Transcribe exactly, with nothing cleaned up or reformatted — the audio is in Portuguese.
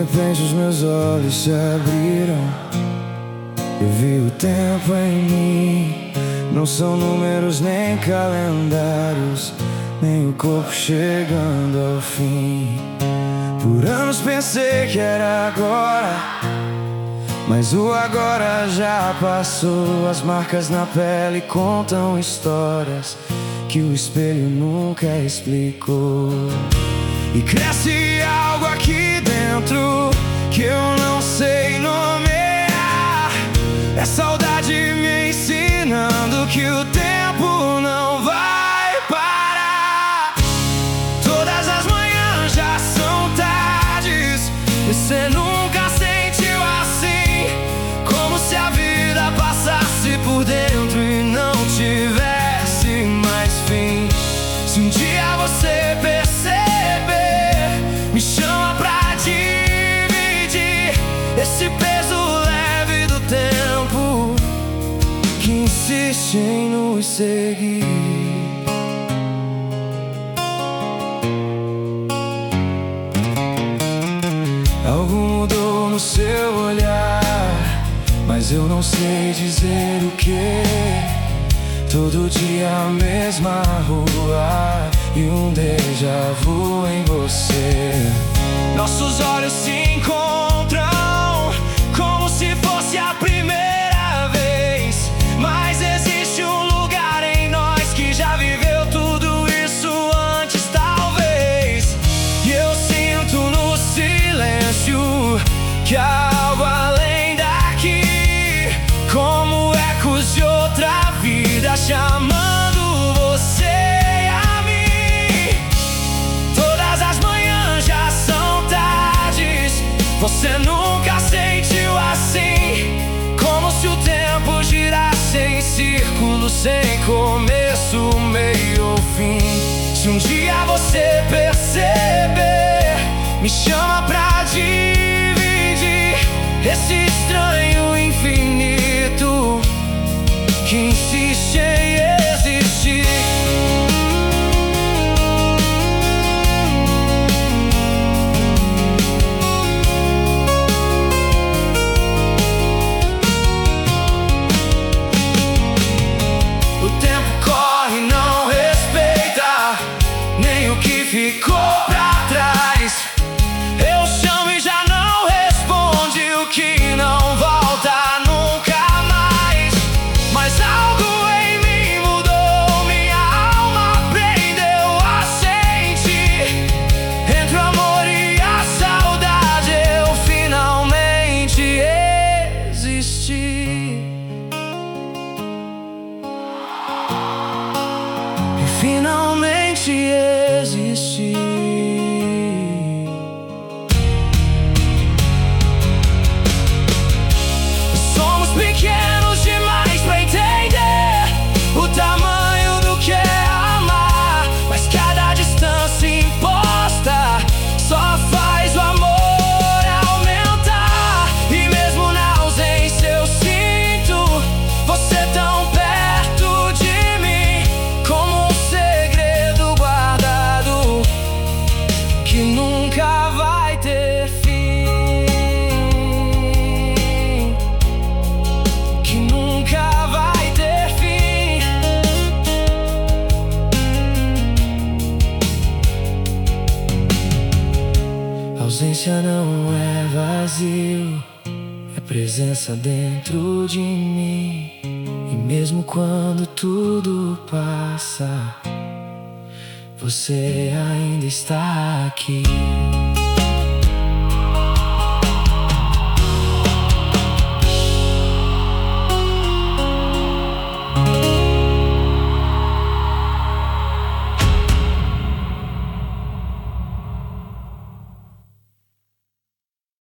repente os meus olhos se abriram. Eu vi o tempo em mim. Não são números nem calendários, nem o corpo chegando ao fim. Por anos pensei que era agora, mas o agora já passou. As marcas na pele contam histórias que o espelho nunca explicou. E cresce algo aqui dentro que eu não sei nomear. É saudade me ensinando que o tempo não vai parar. Todas as manhãs já são tardes. Você nunca sentiu assim, como se a vida passasse por dentro e não tivesse mais fim. Se um dia você perceber, me chama pra dividir esse peso leve do tempo que insiste em nos seguir. Algo mudou no seu olhar, mas eu não sei dizer o que. Todo dia a mesma rua e um déjà vu em você. Nossos olhos se encontram como se fosse a primeira vez, mas existe um lugar em nós que já viveu tudo isso antes, talvez. E eu sinto no silêncio que há algo além daqui, como ecos de outra vida chamando você e a mim. Todas as manhãs já são tardes. Você nunca sentiu assim, como se o tempo girasse em círculo, sem começo, meio ou fim. Se um dia você perceber, me chama pra dividir esse estranho infinito que insiste em existir. O tempo corre e não respeita nem o que ficou pra trás. Eu chamo e já não responde, o que não volta nunca mais. Mas algo em mim mudou, minha alma aprendeu a sentir. Entre o amor e a saudade eu finalmente existi. E finalmente existi. Somos pequenos demais pra entender o tamanho do que é amar, mas cada distância imposta só faz o amor aumentar. E mesmo na ausência eu sinto você tão perto de mim, como um segredo guardado que nunca vai ter fim, que nunca vai ter fim. Ausência não é vazio, é presença dentro de mim. E mesmo quando tudo passa, você ainda está aqui.